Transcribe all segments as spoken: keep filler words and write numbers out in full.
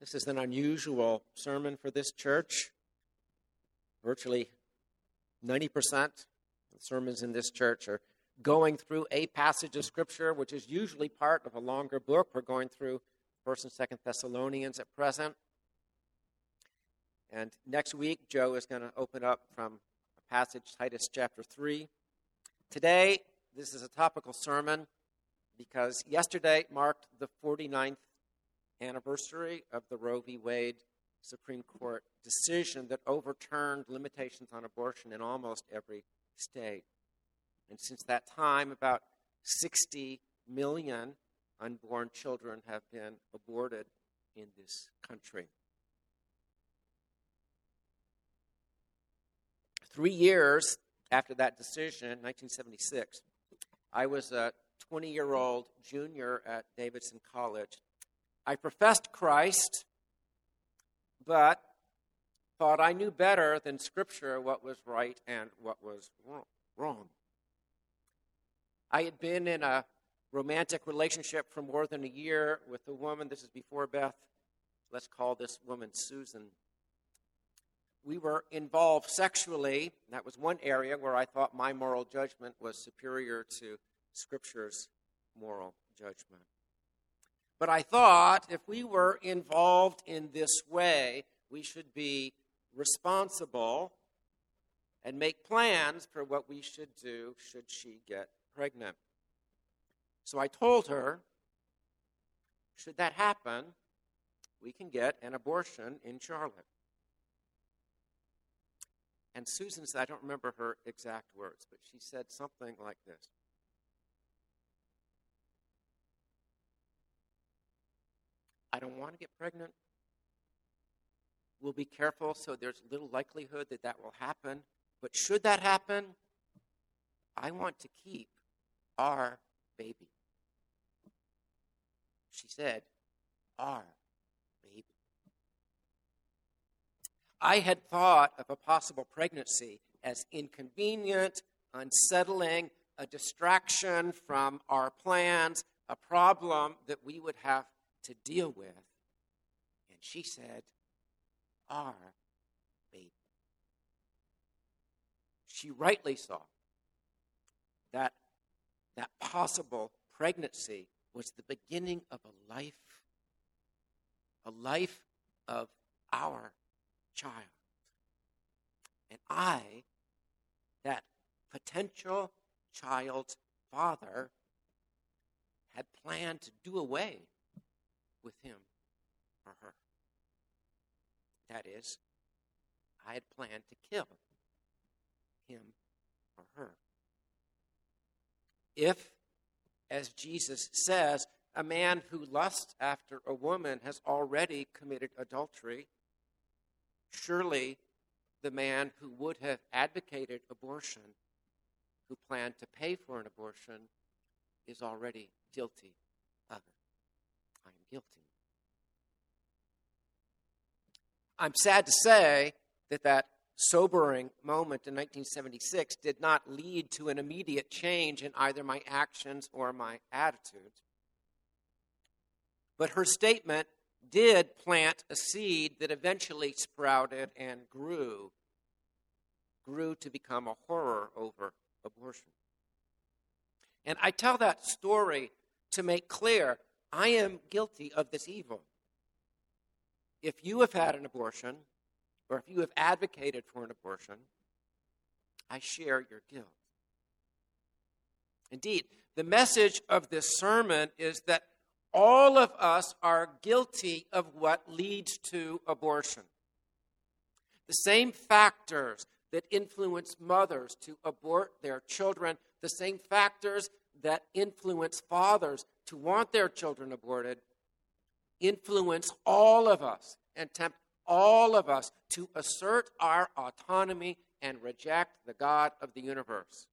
This is an unusual sermon for this church. Virtually ninety percent of the sermons in this church are going through a passage of Scripture, which is usually part of a longer book. We're going through First and Second Thessalonians at present. And next week, Joe is going to open up from a passage, Titus chapter three. Today, this is a topical sermon because yesterday marked the forty-ninth anniversary of the Roe v. Wade Supreme Court decision that overturned limitations on abortion in almost every state. And since that time, about sixty million unborn children have been aborted in this country. Three years after that decision, nineteen seventy-six, I was a twenty-year-old junior at Davidson College. I professed Christ, but thought I knew better than Scripture what was right and what was wrong. I had been in a romantic relationship for more than a year with a woman. This is before Beth. Let's call this woman Susan. We were involved sexually. That was one area where I thought my moral judgment was superior to Scripture's moral judgment. But I thought if we were involved in this way, we should be responsible and make plans for what we should do should she get pregnant. So I told her, should that happen, we can get an abortion in Charlotte. And Susan said, I don't remember her exact words, but she said something like this. I don't want to get pregnant. We'll be careful so there's little likelihood that that will happen. But should that happen, I want to keep our baby. She said, our baby. I had thought of a possible pregnancy as inconvenient, unsettling, a distraction from our plans, a problem that we would have to deal with. And she said, our baby. She rightly saw that that possible pregnancy was the beginning of a life, a life of our child. And I, that potential child's father, had planned to do away with him or her. That is, I had planned to kill him or her. If, as Jesus says, a man who lusts after a woman has already committed adultery, surely the man who would have advocated abortion, who planned to pay for an abortion, is already guilty of it. I am guilty. I'm sad to say that that sobering moment in nineteen seventy-six did not lead to an immediate change in either my actions or my attitudes. But her statement did plant a seed that eventually sprouted and grew, grew to become a horror over abortion. And I tell that story to make clear, I am guilty of this evil. If you have had an abortion, or if you have advocated for an abortion, I share your guilt. Indeed, the message of this sermon is that all of us are guilty of what leads to abortion. The same factors that influence mothers to abort their children, the same factors that influence fathers to want their children aborted, influence all of us and tempt all of us to assert our autonomy and reject the God of the universe.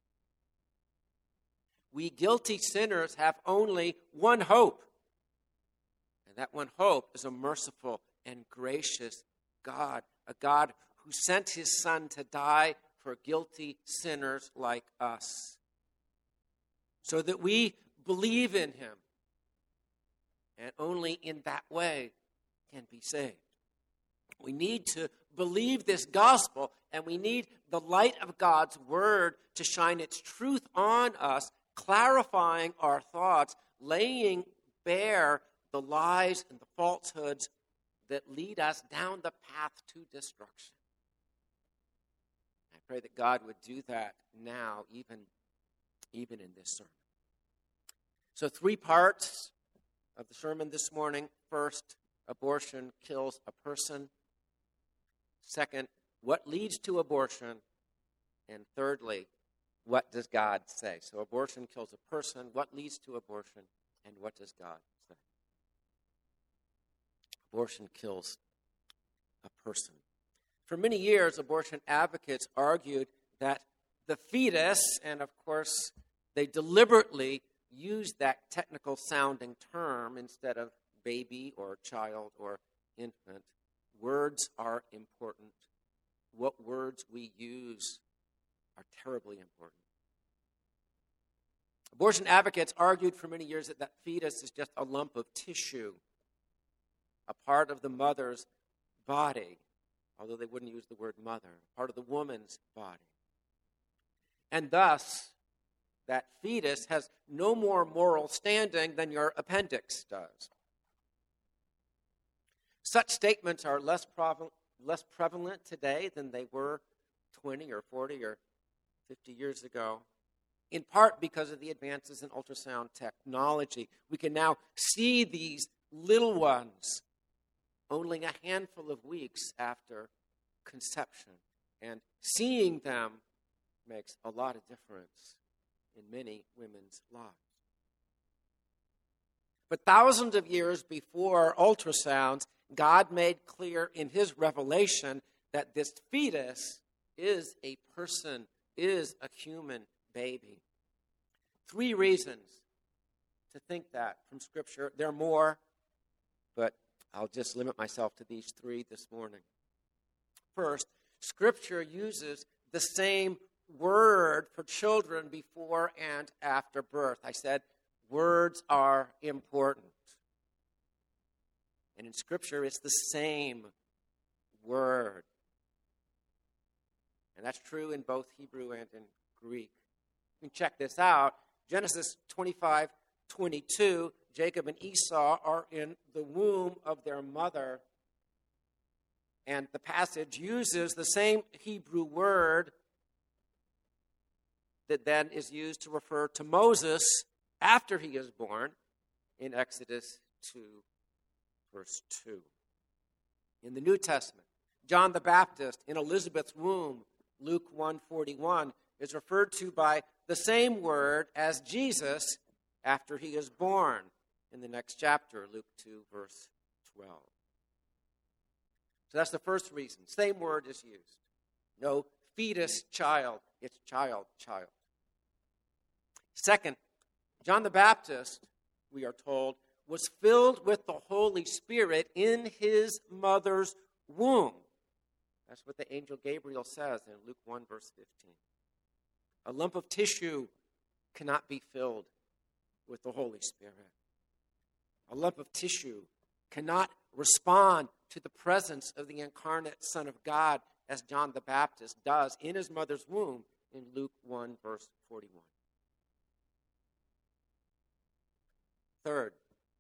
We guilty sinners have only one hope, and that one hope is a merciful and gracious God, a God who sent his Son to die for guilty sinners like us, so that we believe in him. And only in that way can be saved. We need to believe this gospel, and we need the light of God's word to shine its truth on us, clarifying our thoughts, laying bare the lies and the falsehoods that lead us down the path to destruction. I pray that God would do that now, even, even in this sermon. So three parts of the sermon this morning. First, abortion kills a person. Second, what leads to abortion? And thirdly, what does God say? So abortion kills a person. What leads to abortion? And what does God say? Abortion kills a person. For many years, abortion advocates argued that the fetus, and of course, they deliberately used that technical sounding term instead of baby or child or infant. Words are important. What words we use are terribly important. Abortion advocates argued for many years that that fetus is just a lump of tissue, a part of the mother's body, although they wouldn't use the word mother, part of the woman's body. And thus, that fetus has no more moral standing than your appendix does. Such statements are less, provo- less prevalent today than they were twenty or forty or fifty years ago, in part because of the advances in ultrasound technology. We can now see these little ones only a handful of weeks after conception, and seeing them makes a lot of difference in many women's lives. But thousands of years before ultrasounds, God made clear in his revelation that this fetus is a person, is a human baby. Three reasons to think that from Scripture. There are more, but I'll just limit myself to these three this morning. First, Scripture uses the same word for children before and after birth. I said words are important. And in Scripture, it's the same word. And that's true in both Hebrew and in Greek. You can check this out. Genesis twenty-five twenty-two, Jacob and Esau are in the womb of their mother. And the passage uses the same Hebrew word that then is used to refer to Moses after he is born in Exodus two, verse two. In the New Testament, John the Baptist in Elizabeth's womb, Luke one forty-one, is referred to by the same word as Jesus after he is born in the next chapter, Luke two, verse twelve. So that's the first reason. Same word is used. No fetus, child. It's child, child. Second, John the Baptist, we are told, was filled with the Holy Spirit in his mother's womb. That's what the angel Gabriel says in Luke one, verse fifteen. A lump of tissue cannot be filled with the Holy Spirit. A lump of tissue cannot respond to the presence of the incarnate Son of God as John the Baptist does in his mother's womb in Luke one, verse forty-one. Third,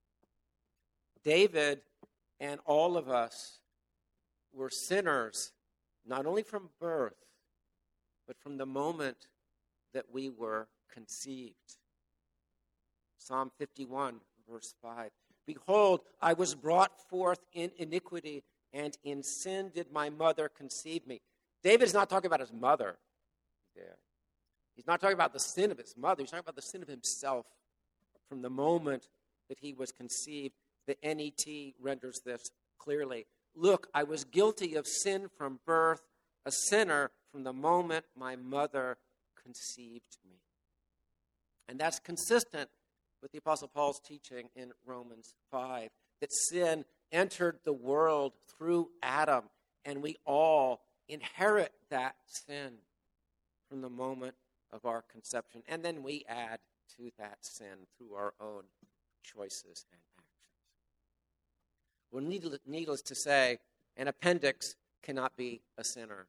David and all of us were sinners, not only from birth, but from the moment that we were conceived. Psalm fifty-one, verse five. Behold, I was brought forth in iniquity, and in sin did my mother conceive me. David is not talking about his mother there. He's not talking about the sin of his mother. He's talking about the sin of himself from the moment that he was conceived. The N E T renders this clearly. Look, I was guilty of sin from birth, a sinner from the moment my mother conceived me. And that's consistent with the Apostle Paul's teaching in Romans five, that sin entered the world through Adam, and we all inherit that sin from the moment of our conception. And then we add to that sin through our own choices and actions. Well, needless, needless to say, an appendix cannot be a sinner.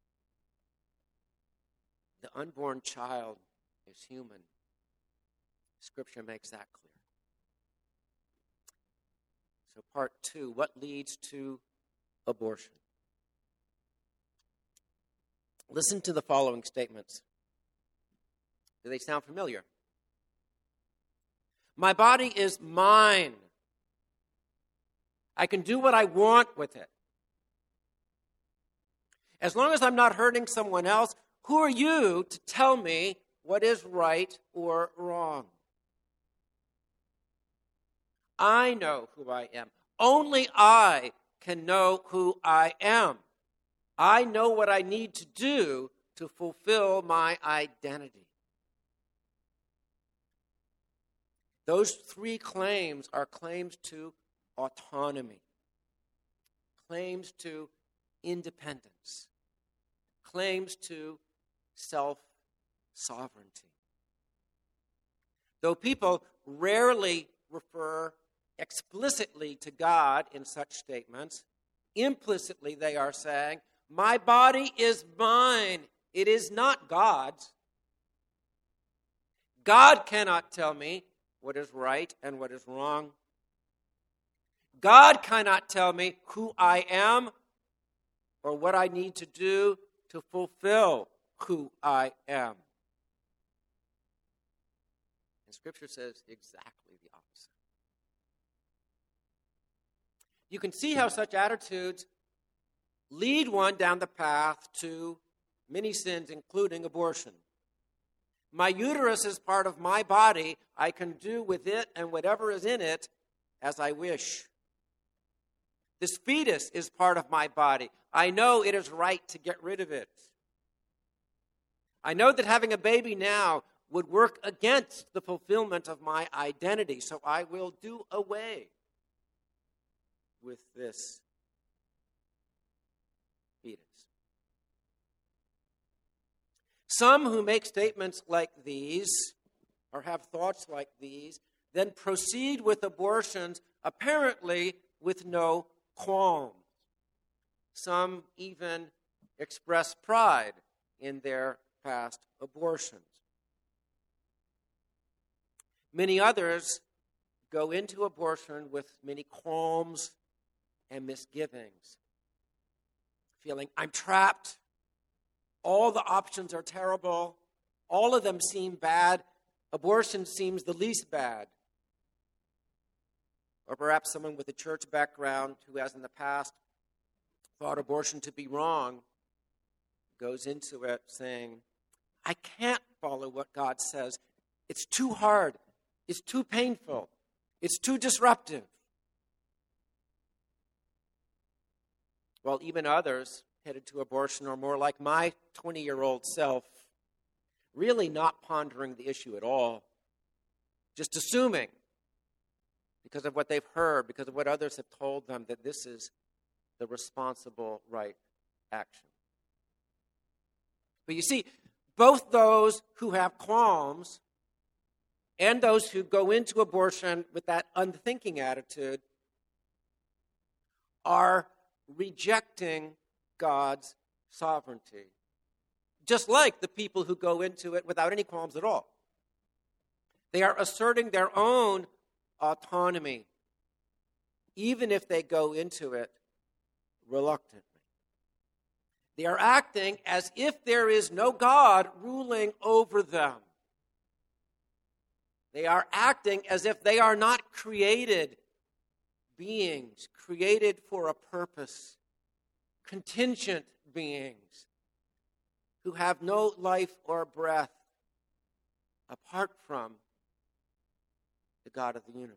The unborn child is human. Scripture makes that clear. So part two, what leads to abortion? Listen to the following statements. Do they sound familiar? My body is mine. I can do what I want with it. As long as I'm not hurting someone else, who are you to tell me what is right or wrong? I know who I am. Only I can know who I am. I know what I need to do to fulfill my identity. Those three claims are claims to autonomy, claims to independence, claims to self-sovereignty. Though people rarely refer explicitly to God in such statements, implicitly they are saying, my body is mine. It is not God's. God cannot tell me what is right and what is wrong. God cannot tell me who I am or what I need to do to fulfill who I am. And Scripture says exactly the opposite. You can see how such attitudes lead one down the path to many sins, including abortion. My uterus is part of my body. I can do with it and whatever is in it as I wish. This fetus is part of my body. I know it is right to get rid of it. I know that having a baby now would work against the fulfillment of my identity, so I will do away with this fetus. Some who make statements like these, or have thoughts like these, then proceed with abortions apparently with no qualms. Some even express pride in their past abortions. Many others go into abortion with many qualms and misgivings, feeling, I'm trapped. All the options are terrible. All of them seem bad. Abortion seems the least bad. Or perhaps someone with a church background who has in the past thought abortion to be wrong goes into it saying, I can't follow what God says. It's too hard. It's too painful. It's too disruptive. While even others headed to abortion are more like my twenty-year-old self, really not pondering the issue at all, just assuming, because of what they've heard, because of what others have told them, that this is the responsible right action. But you see, both those who have qualms and those who go into abortion with that unthinking attitude are rejecting God's sovereignty, just like the people who go into it without any qualms at all. They are asserting their own autonomy, even if they go into it reluctantly. They are acting as if there is no God ruling over them. They are acting as if they are not created beings, created for a purpose, contingent beings who have no life or breath apart from the God of the universe.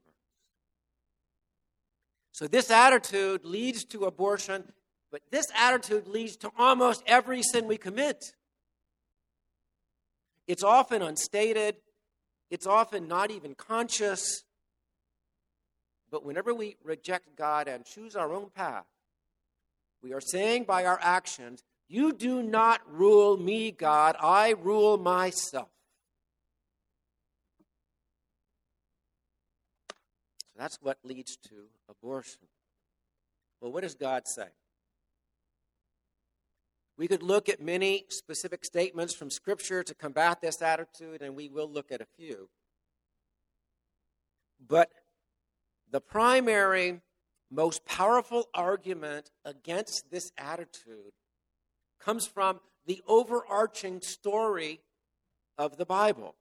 So this attitude leads to abortion, but this attitude leads to almost every sin we commit. It's often unstated. It's often not even conscious. But whenever we reject God and choose our own path, we are saying by our actions, you do not rule me, God. I rule myself. So that's what leads to abortion. Well, what does God say? We could look at many specific statements from Scripture to combat this attitude, and we will look at a few. But the primary, most powerful argument against this attitude comes from the overarching story of the Bible.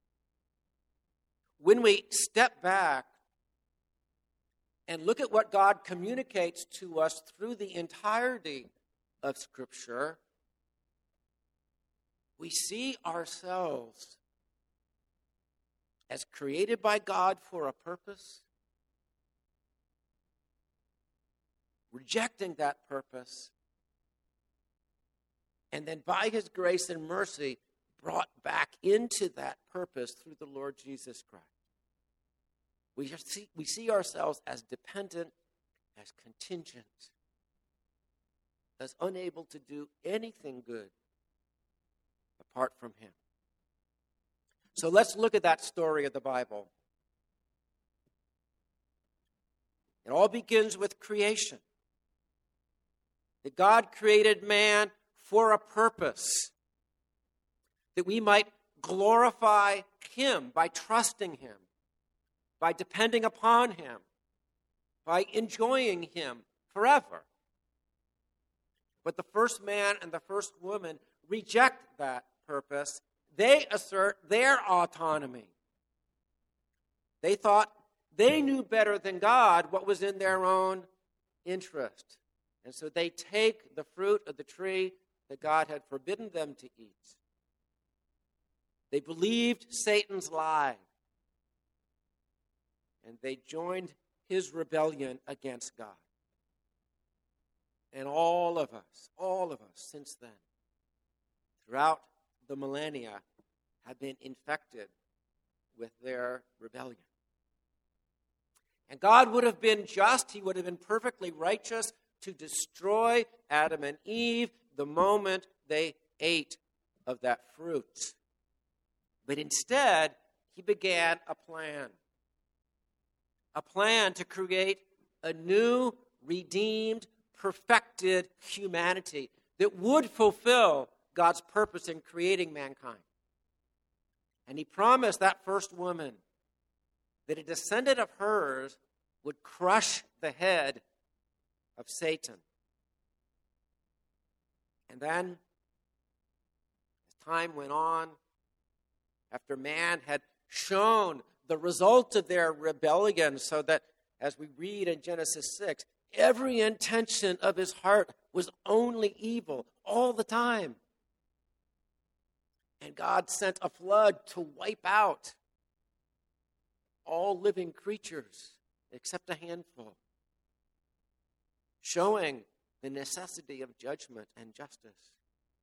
When we step back and look at what God communicates to us through the entirety of Scripture, we see ourselves as created by God for a purpose, rejecting that purpose, and then by His grace and mercy brought back into that purpose through the Lord Jesus Christ. We see, we see ourselves as dependent, as contingent, as unable to do anything good apart from Him. So let's look at that story of the Bible. It all begins with creation. That God created man for a purpose, that we might glorify Him by trusting Him, by depending upon Him, by enjoying Him forever. But the first man and the first woman reject that purpose. They assert their autonomy. They thought they knew better than God what was in their own interest. And so they take the fruit of the tree that God had forbidden them to eat. They believed Satan's lie. And they joined his rebellion against God. And all of us, all of us since then, throughout the millennia, have been infected with their rebellion. And God would have been just, He would have been perfectly righteous to destroy Adam and Eve the moment they ate of that fruit. But instead, He began a plan. A plan to create a new, redeemed, perfected humanity that would fulfill God's purpose in creating mankind. And He promised that first woman that a descendant of hers would crush the head of Satan. And then, as time went on, after man had shown the result of their rebellion, so that, as we read in Genesis six, every intention of his heart was only evil all the time. And God sent a flood to wipe out all living creatures except a handful, showing the necessity of judgment and justice.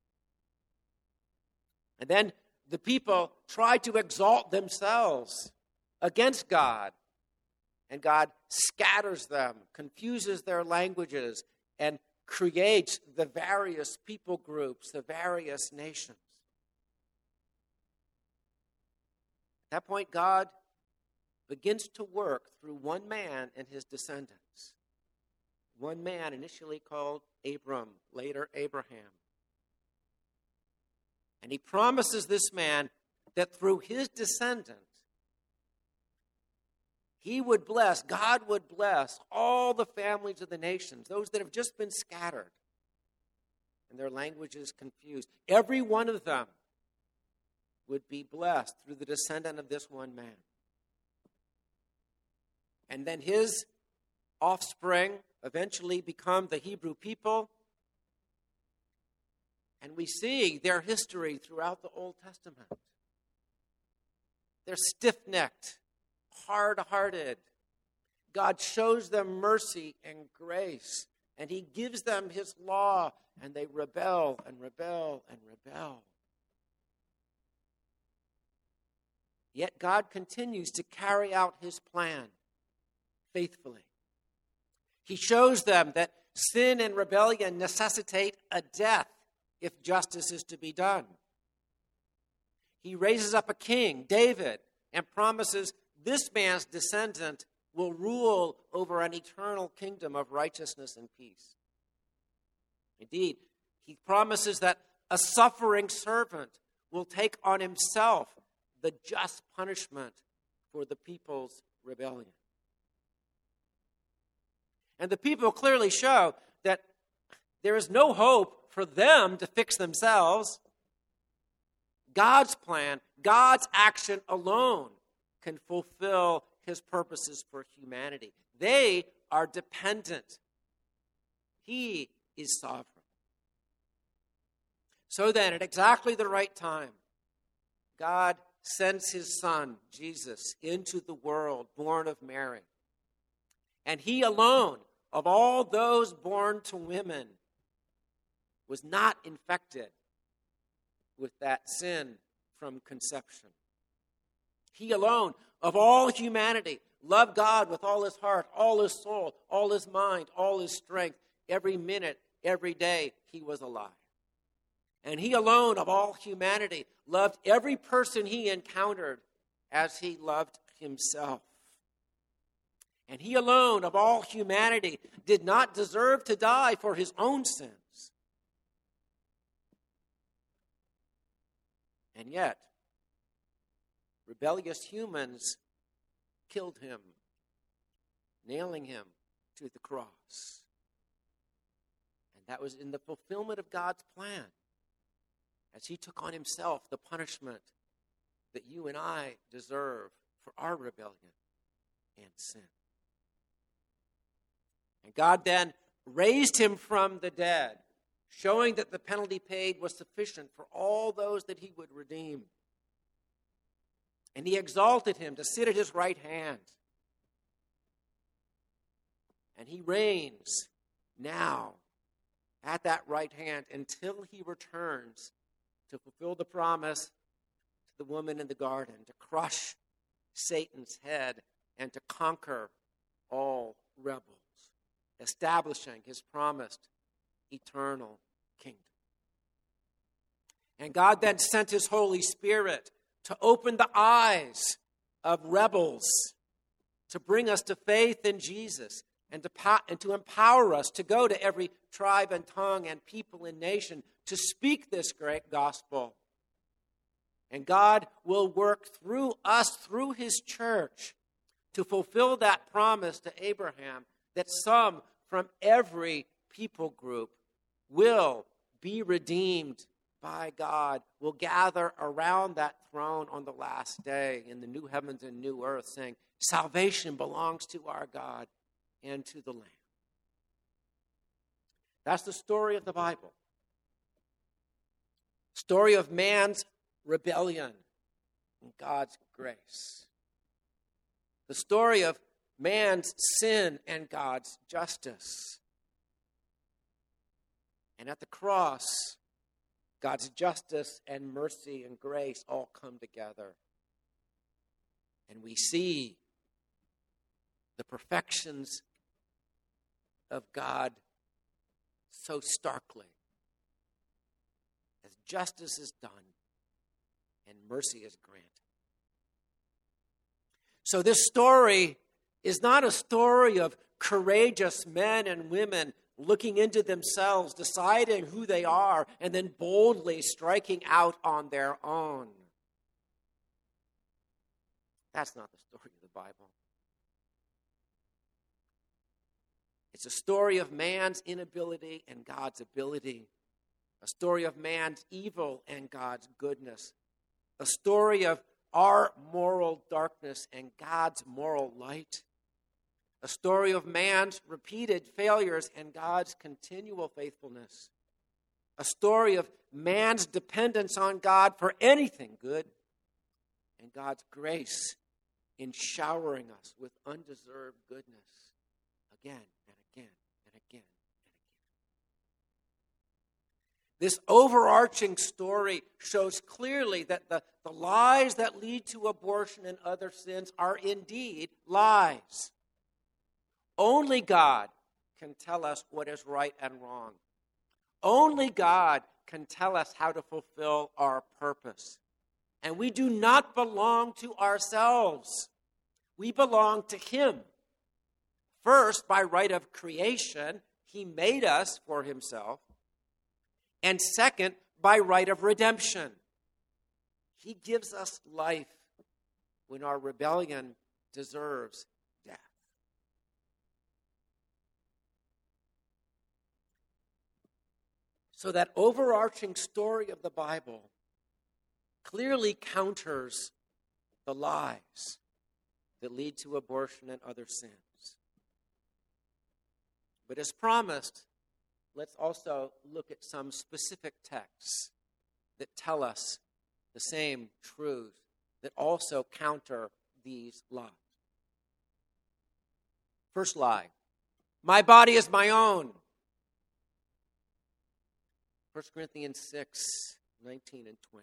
And then the people tried to exalt themselves against God, and God scatters them, confuses their languages, and creates the various people groups, the various nations. At that point, God begins to work through one man and his descendants. One man initially called Abram, later Abraham. And He promises this man that through his descendant, He would bless, God would bless all the families of the nations, those that have just been scattered and their languages confused. Every one of them would be blessed through the descendant of this one man. And then his offspring eventually become the Hebrew people. And we see their history throughout the Old Testament. They're stiff-necked, hard-hearted. God shows them mercy and grace, and He gives them His law, and they rebel and rebel and rebel. Yet God continues to carry out His plan faithfully. He shows them that sin and rebellion necessitate a death if justice is to be done. He raises up a king, David, and promises this man's descendant will rule over an eternal kingdom of righteousness and peace. Indeed, he promises that a suffering servant will take on himself the just punishment for the people's rebellion. And the people clearly show that there is no hope for them to fix themselves. God's plan, God's action alone can fulfill his purposes for humanity. They are dependent. He is sovereign. So then, at exactly the right time, God sends his Son, Jesus, into the world, born of Mary. And he alone, of all those born to women, was not infected with that sin from conception. He alone, of all humanity, loved God with all his heart, all his soul, all his mind, all his strength. Every minute, every day, he was alive. And he alone, of all humanity, loved every person he encountered as he loved himself. And he alone, of all humanity, did not deserve to die for his own sins. And yet, rebellious humans killed him, nailing him to the cross. And that was in the fulfillment of God's plan, as he took on himself the punishment that you and I deserve for our rebellion and sin. And God then raised him from the dead, showing that the penalty paid was sufficient for all those that he would redeem. And he exalted him to sit at his right hand. And he reigns now at that right hand until he returns to fulfill the promise to the woman in the garden, to crush Satan's head and to conquer all rebels, establishing his promised eternal kingdom. And God then sent his Holy Spirit to open the eyes of rebels, to bring us to faith in Jesus, and to, po- and to empower us to go to every tribe and tongue and people and nation to speak this great gospel. And God will work through us, through his church, to fulfill that promise to Abraham that some from every people group will be redeemed by God, will gather around that throne on the last day in the new heavens and new earth, saying, salvation belongs to our God and to the Lamb. That's the story of the Bible. Story of man's rebellion and God's grace. The story of man's sin and God's justice. And at the cross, God's justice and mercy and grace all come together. And we see the perfections of God so starkly as justice is done and mercy is granted. So this story is not a story of courageous men and women looking into themselves, deciding who they are, and then boldly striking out on their own. That's not the story of the Bible. It's a story of man's inability and God's ability. A story of man's evil and God's goodness. A story of our moral darkness and God's moral light. A story of man's repeated failures and God's continual faithfulness. A story of man's dependence on God for anything good and God's grace in showering us with undeserved goodness again and again and again and again. This overarching story shows clearly that the, the lies that lead to abortion and other sins are indeed lies. Only God can tell us what is right and wrong. Only God can tell us how to fulfill our purpose. And we do not belong to ourselves. We belong to him First, by right of creation, he made us for himself. And second, by right of redemption. He gives us life when our rebellion deserves death. So that overarching story of the Bible clearly counters the lies that lead to abortion and other sins. But as promised, let's also look at some specific texts that tell us the same truth, that also counter these lies. First lie, my body is my own. First Corinthians six, nineteen and twenty.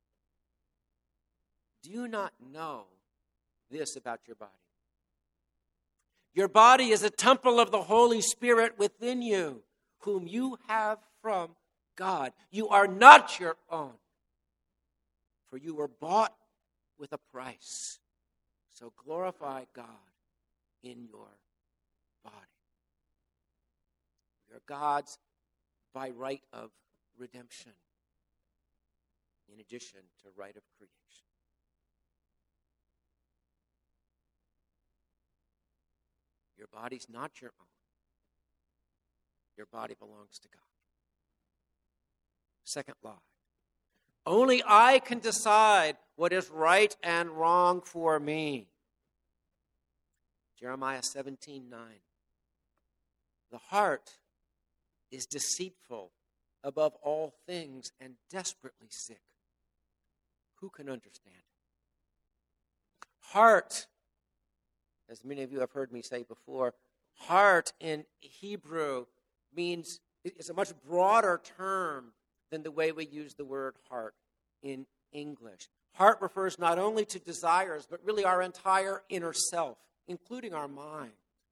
Do you not know this about your body? Your body is a temple of the Holy Spirit within you, whom you have from God. You are not your own, for you were bought with a price. So glorify God in your body. We are God's by right of redemption, in addition to right of creation. Your body's not your own. Your body belongs to God. Second lie. Only I can decide what is right and wrong for me. Jeremiah seventeen nine. The heart is deceitful above all things and desperately sick. Who can understand it? Heart, as many of you have heard me say before, heart in Hebrew means, it's a much broader term than the way we use the word heart in English. Heart refers not only to desires, but really our entire inner self, including our mind.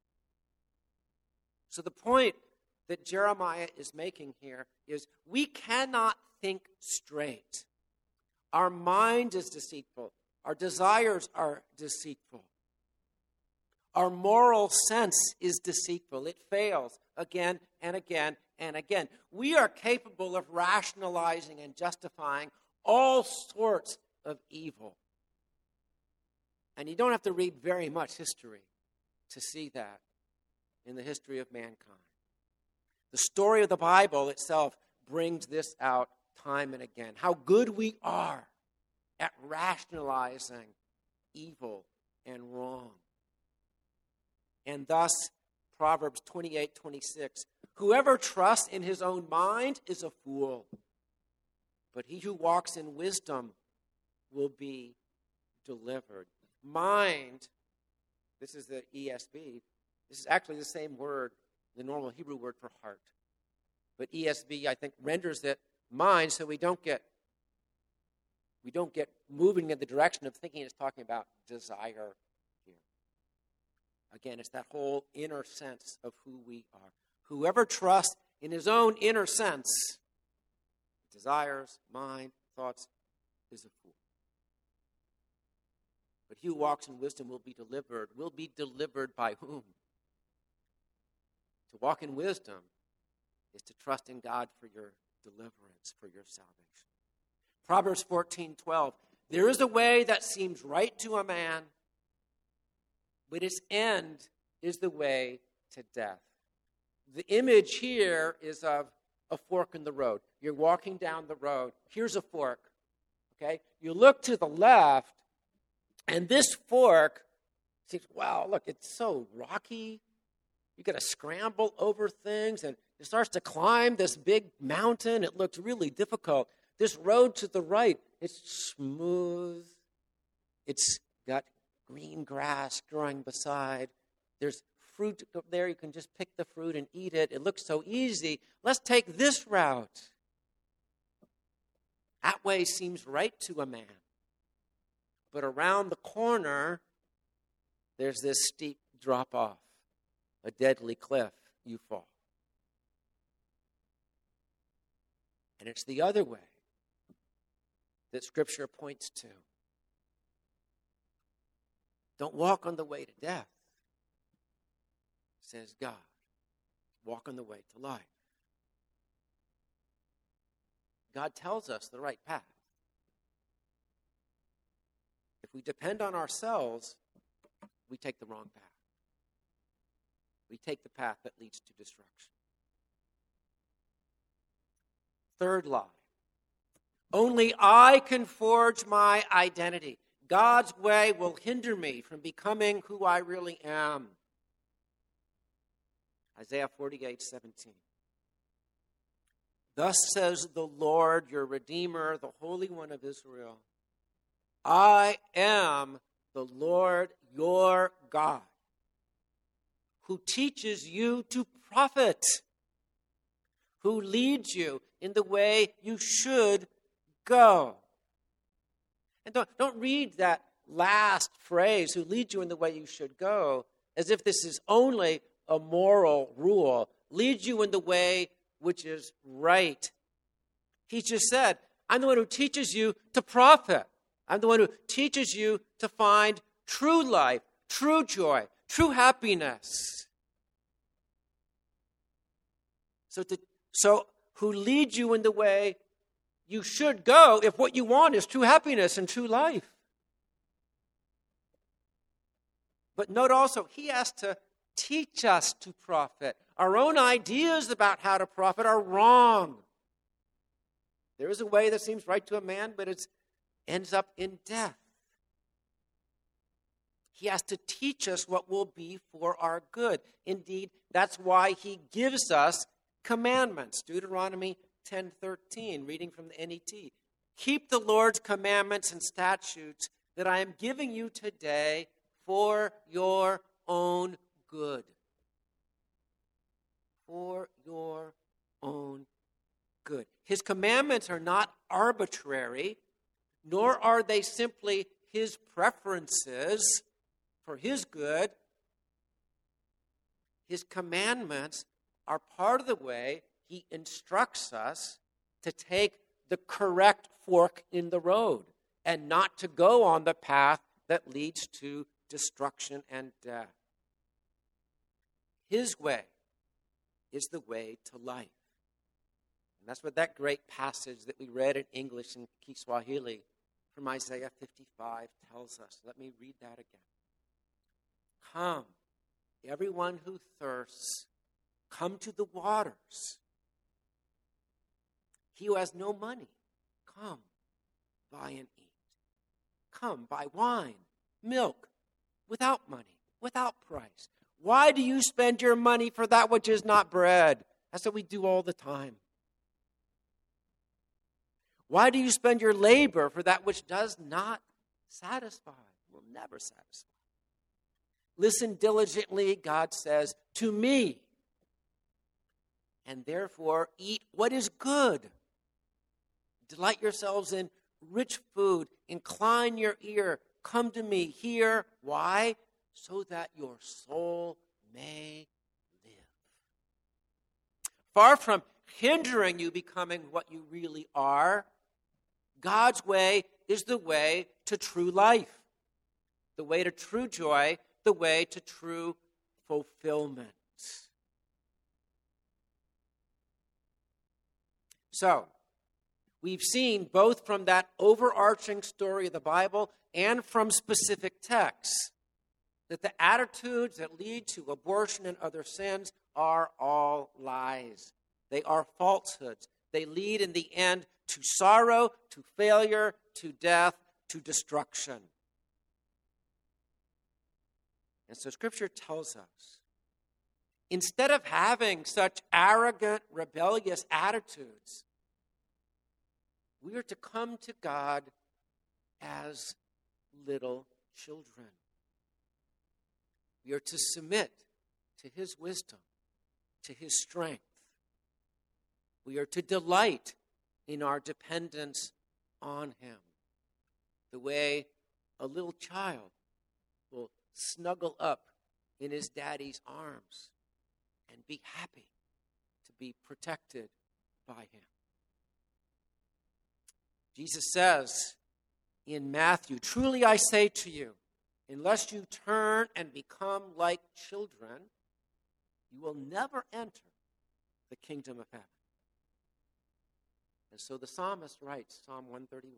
So the point that Jeremiah is making here is we cannot think straight. Our mind is deceitful. Our desires are deceitful. Our moral sense is deceitful. It fails again and again and again. We are capable of rationalizing and justifying all sorts of evil. And you don't have to read very much history to see that in the history of mankind. The story of the Bible itself brings this out time and again. How good we are at rationalizing evil and wrong. And thus, Proverbs twenty-eight twenty-six, whoever trusts in his own mind is a fool, but he who walks in wisdom will be delivered. Mind, this is the E S V, this is actually the same word, the normal Hebrew word for heart. But E S V, I think, renders it mind so we don't get we don't get moving in the direction of thinking it's talking about desire here. Again, it's that whole inner sense of who we are. Whoever trusts in his own inner sense, desires, mind, thoughts, is a fool. But he who walks in wisdom will be delivered. Will be delivered by whom? To walk in wisdom is to trust in God for your deliverance, for your salvation. Proverbs fourteen twelve. There is a way that seems right to a man, but its end is the way to death. The image here is of a fork in the road. You're walking down the road. Here's a fork. Okay? You look to the left, and this fork seems, wow, look, it's so rocky. You got to scramble over things, and it starts to climb this big mountain. It looks really difficult. This road to the right, it's smooth. It's got green grass growing beside. There's fruit up there. You can just pick the fruit and eat it. It looks so easy. Let's take this route. That way seems right to a man. But around the corner, there's this steep drop-off, a deadly cliff. You fall. And it's the other way that Scripture points to. Don't walk on the way to death. says God. Walk on the way to life. God tells us the right path. If we depend on ourselves, we take the wrong path. We take the path that leads to destruction. Third lie. Only I can forge my identity. God's way will hinder me from becoming who I really am. Isaiah forty-eight seventeen. Thus says the Lord, your Redeemer, the Holy One of Israel. I am the Lord your God, who teaches you to profit, who leads you in the way you should go. And don't, don't read that last phrase, who leads you in the way you should go, as if this is only a moral rule. Leads you in the way which is right. He just said, I'm the one who teaches you to profit. I'm the one who teaches you to find true life, true joy, true happiness. So, to, so who leads you in the way you should go if what you want is true happiness and true life. But note also, he has to teach us to profit. Our own ideas about how to profit are wrong. There is a way that seems right to a man, but it ends up in death. He has to teach us what will be for our good. Indeed, that's why he gives us commandments. Deuteronomy ten thirteen, reading from the N E T. Keep the Lord's commandments and statutes that I am giving you today for your own good. For your own good. His commandments are not arbitrary, nor are they simply his preferences for his good. His commandments are part of the way he instructs us to take the correct fork in the road and not to go on the path that leads to destruction and death. His way is the way to life. And that's what that great passage that we read in English and Kiswahili from Isaiah fifty-five tells us. Let me read that again. Come, everyone who thirsts, come to the waters. He who has no money, come, buy and eat. Come, buy wine, milk, without money, without price. Why do you spend your money for that which is not bread? That's what we do all the time. Why do you spend your labor for that which does not satisfy? Will never satisfy. Listen diligently, God says, to me, and therefore eat what is good. Delight yourselves in rich food. Incline your ear. Come to me. Hear. Why? So that your soul may live. Far from hindering you becoming what you really are, God's way is the way to true life, the way to true joy, the way to true fulfillment. So, we've seen both from that overarching story of the Bible and from specific texts that the attitudes that lead to abortion and other sins are all lies. They are falsehoods. They lead in the end to sorrow, to failure, to death, to destruction. And so Scripture tells us, instead of having such arrogant, rebellious attitudes, we are to come to God as little children. We are to submit to his wisdom, to his strength. We are to delight in our dependence on him, the way a little child will snuggle up in his daddy's arms and be happy to be protected by him. Jesus says in Matthew, truly I say to you, unless you turn and become like children, you will never enter the kingdom of heaven. And so the psalmist writes, Psalm one thirty-one,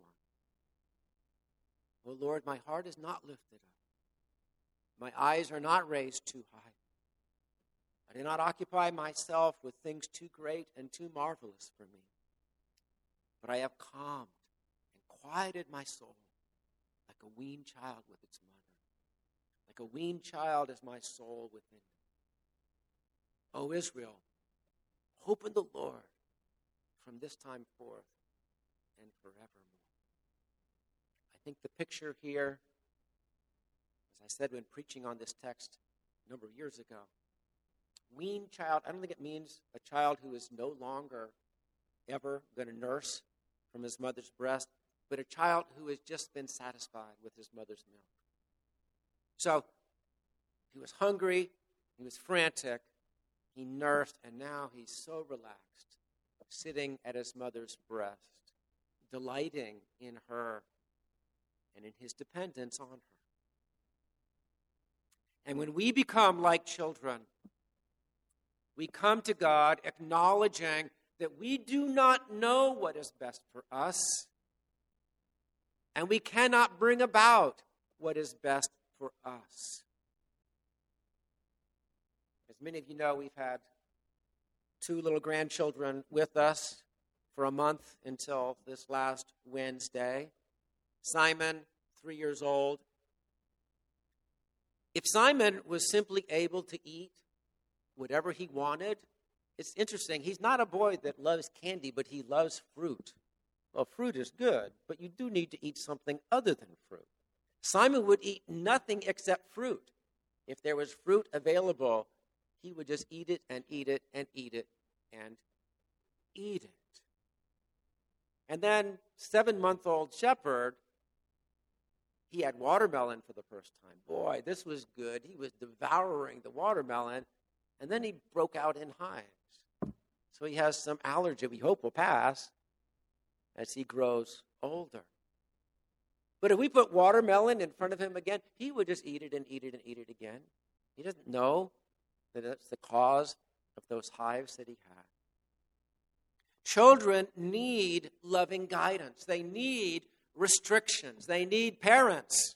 O Lord, my heart is not lifted up. My eyes are not raised too high. I do not occupy myself with things too great and too marvelous for me. But I have calmed and quieted my soul like a weaned child with its mother. Like a weaned child is my soul within me. O Israel, hope in the Lord from this time forth and forevermore. I think the picture here, as I said when preaching on this text a number of years ago, weaned child, I don't think it means a child who is no longer ever going to nurse from his mother's breast, but a child who has just been satisfied with his mother's milk. So he was hungry, he was frantic, he nursed, and now he's so relaxed, sitting at his mother's breast, delighting in her and in his dependence on her. And when we become like children, we come to God acknowledging that we do not know what is best for us, and we cannot bring about what is best for us. As many of you know, we've had two little grandchildren with us for a month until this last Wednesday. Simon, three years old. If Simon was simply able to eat whatever he wanted, it's interesting. He's not a boy that loves candy, but he loves fruit. Well, fruit is good, but you do need to eat something other than fruit. Simon would eat nothing except fruit. If there was fruit available, he would just eat it and eat it and eat it and eat it. And then seven-month-old Shepherd, he had watermelon for the first time. Boy, this was good. He was devouring the watermelon, and then he broke out in hives. So he has some allergy we hope will pass as he grows older. But if we put watermelon in front of him again, he would just eat it and eat it and eat it again. He doesn't know that it's the cause of those hives that he had. Children need loving guidance. They need restrictions. They need parents.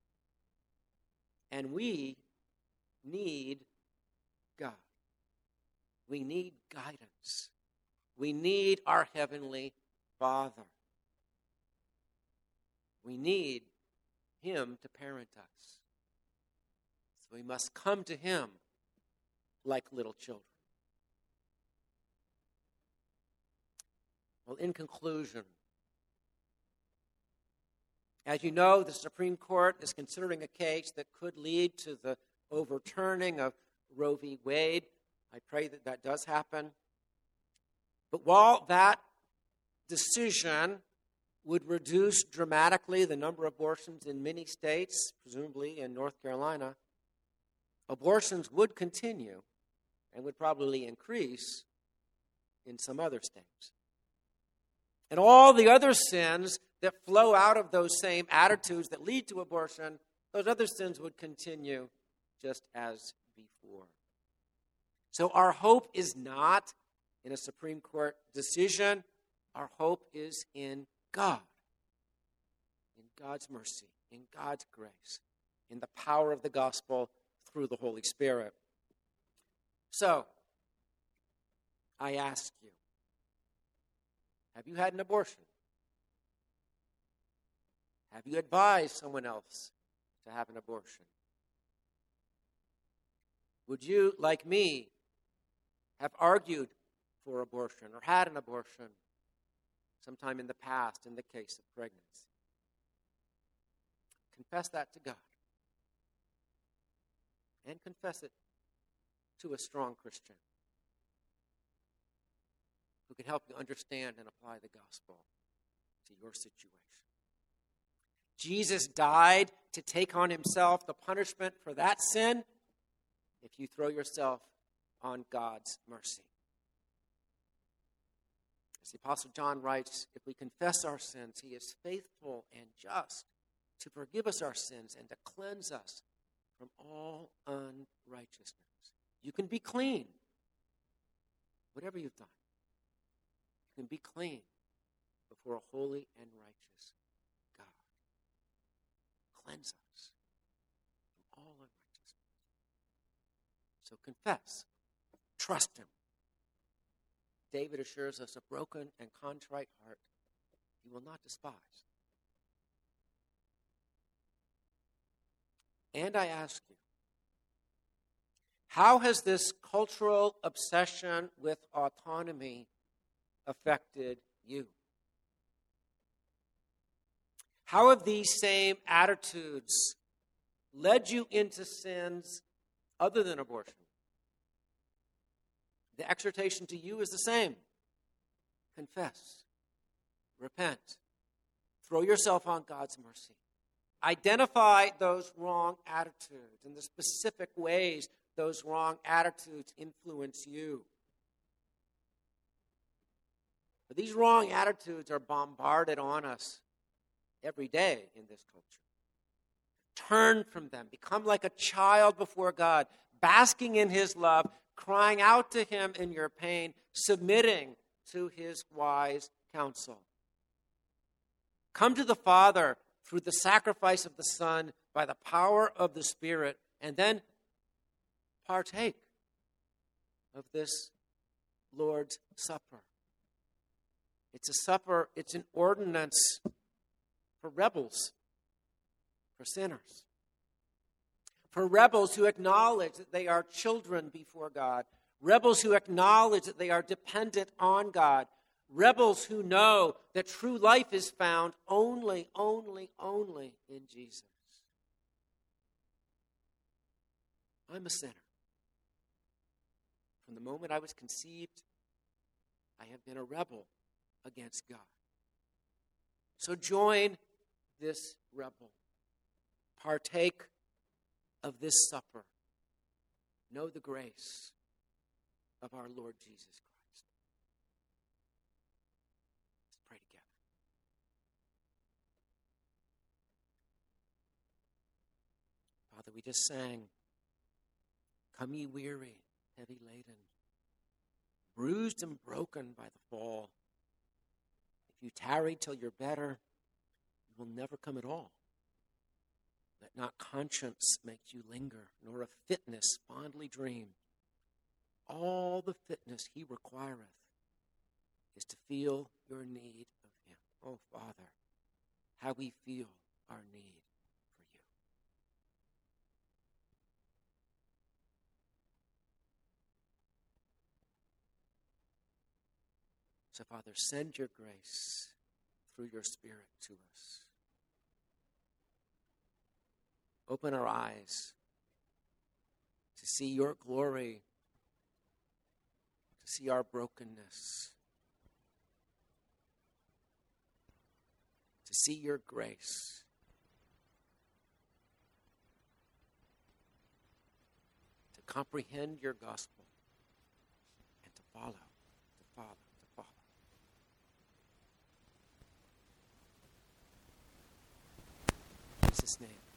And we need God. We need guidance. We need our Heavenly Father. We need Him to parent us. So we must come to Him like little children. Well, in conclusion, as you know, the Supreme Court is considering a case that could lead to the overturning of Roe v. Wade. I pray that that does happen. But while that decision would reduce dramatically the number of abortions in many states, presumably in North Carolina, abortions would continue and would probably increase in some other states. And all the other sins that flow out of those same attitudes that lead to abortion, those other sins would continue just as before. So our hope is not in a Supreme Court decision. Our hope is in God, in God's mercy, in God's grace, in the power of the gospel through the Holy Spirit. So, I ask you, have you had an abortion? Have you advised someone else to have an abortion? Would you, like me, have argued for abortion or had an abortion sometime in the past in the case of pregnancy? Confess that to God. And confess it to a strong Christian who can help you understand and apply the gospel to your situation. Jesus died to take on himself the punishment for that sin if you throw yourself on God's mercy. As the Apostle John writes, if we confess our sins, he is faithful and just to forgive us our sins and to cleanse us from all unrighteousness. You can be clean. Whatever you've done, you can be clean before a holy and righteous God. Cleanse us from all unrighteousness. So confess. Trust him. David assures us a broken and contrite heart he will not despise. And I ask you, how has this cultural obsession with autonomy affected you? How have these same attitudes led you into sins other than abortion? The exhortation to you is the same. Confess. Repent. Throw yourself on God's mercy. Identify those wrong attitudes and the specific ways those wrong attitudes influence you. But these wrong attitudes are bombarded on us every day in this culture. Turn from them. Become like a child before God, basking in his love, crying out to him in your pain, submitting to his wise counsel. Come to the Father through the sacrifice of the Son by the power of the Spirit, and then partake of this Lord's Supper. It's a supper, it's an ordinance for rebels, for sinners, for rebels who acknowledge that they are children before God, rebels who acknowledge that they are dependent on God, rebels who know that true life is found only, only, only in Jesus. I'm a sinner. From the moment I was conceived, I have been a rebel against God. So join this rebel. Partake of this supper. Know the grace of our Lord Jesus Christ. Let's pray together. Father, we just sang, "Come ye weary, heavy laden, bruised and broken by the fall. If you tarry till you're better, you will never come at all. Let not conscience make you linger, nor a fitness fondly dream. All the fitness he requireth is to feel your need of him." Oh, Father, how we feel our need for you. So, Father, send your grace through your Spirit to us. Open our eyes to see your glory, to see our brokenness, to see your grace, to comprehend your gospel, and to follow, to follow, to follow. In Jesus' name.